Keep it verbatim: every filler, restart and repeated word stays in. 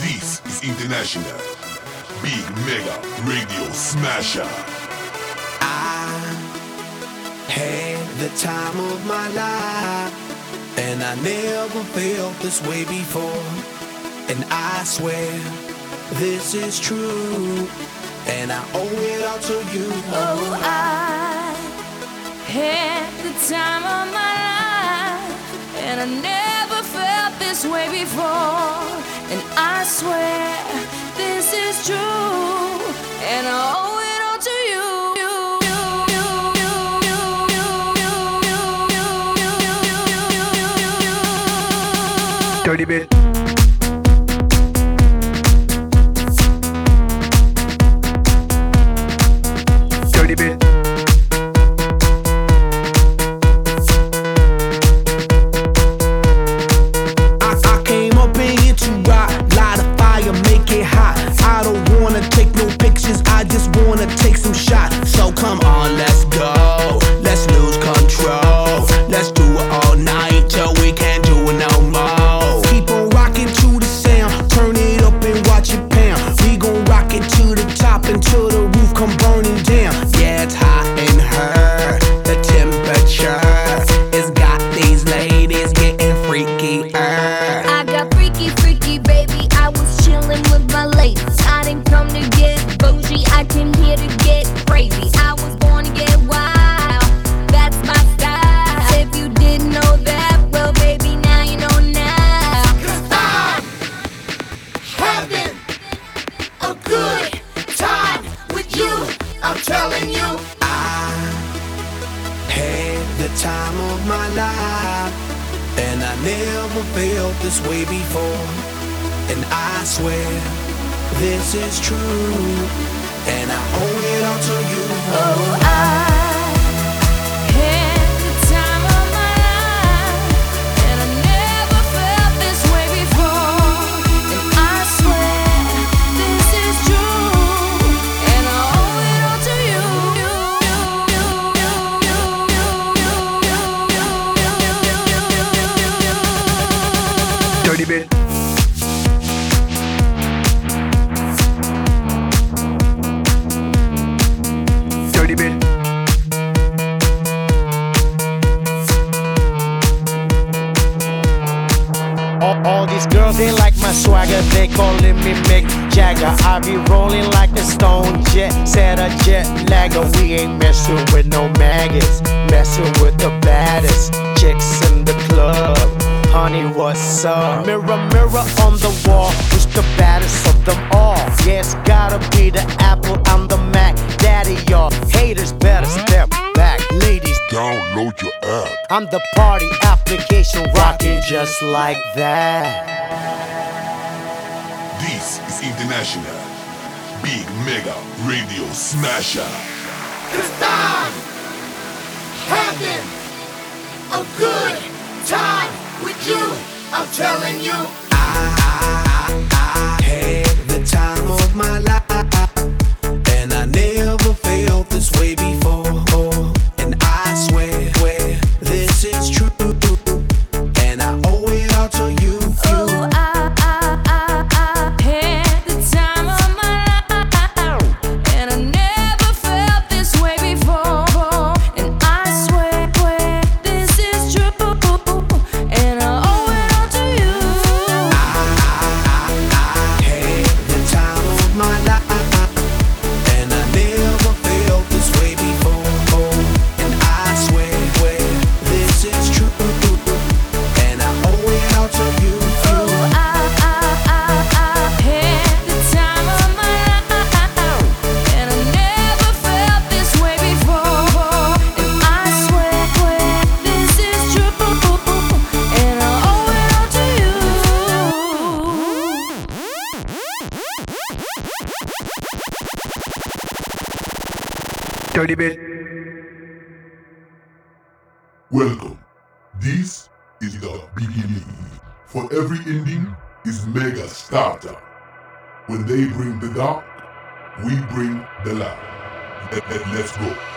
This is International Big Mega Radio Smasher. I had the time of my life, and I never felt this way before. And I swear this is true, and I owe it all to you. Oh, I had the time of my life, and I never felt this way before. And I swear this is true, and I owe it all to you. Dirty bit. Dirty bit. I, I came up in here to rock, light a fire, make it hot. I don't wanna take no pictures, I just wanna take some shots. So come on, let's go, let's lose control. Let's do it all night till we can't do it no more. Keep on rocking to the sound, turn it up and watch it pound. We gon' rock it to the top until the roof come burning down. Yeah, it's hot in her, the temperature has got these ladies getting freaky. I got freaky, freaky, baby. I was chillin' with my ladies. I didn't come to get bougie, I came here to get crazy. I was born to get wild, that's my style. If you didn't know that, well, baby, now you know now. 'Cause I'm having a good time with you, I'm telling you. I had the time of my life, and I never felt this way before. And I swear this is true, and I owe it all to you. Oh, I had the time of my life, and I never felt this way before. And I swear this is true, and I owe it all to you. Dirty bit. Dirty bit. All, all these girls, they like my swagger, they calling me Mick Jagger. I be rolling like a stone jet, set a jet lagger. We ain't messing with no maggots, messing with the baddest chicks in the club. Honey, what's up? Mirror, mirror on the wall, who's the baddest of them all? Yeah, it's gotta be the Apple, I'm the Mac. Daddy, y'all haters better step back. Ladies, Download your app. I'm the party application rocking just like that. This is International Big Mega Radio Smasher. 'Cause I'm having a good time with you, I'm telling you. I had the time of my life, and I never felt this way before. And I swear, swear this is true, and I owe it all to you. Oh, I, I, I, I had the time of my life, and I never felt this way before. And I swear, swear this is true, and I owe it all to you. I had the time of my life, and I never felt this way before. And I swear, swear this is true, and I owe it all to you. Oh, I, I, I, I had the time of my life, and I never felt this way before. And I swear, swear this is true, and I owe it all to you. Dirty bit. Welcome. This is the beginning. For every ending is mega starter. When they bring the dark, we bring the light. Let, let, let's go.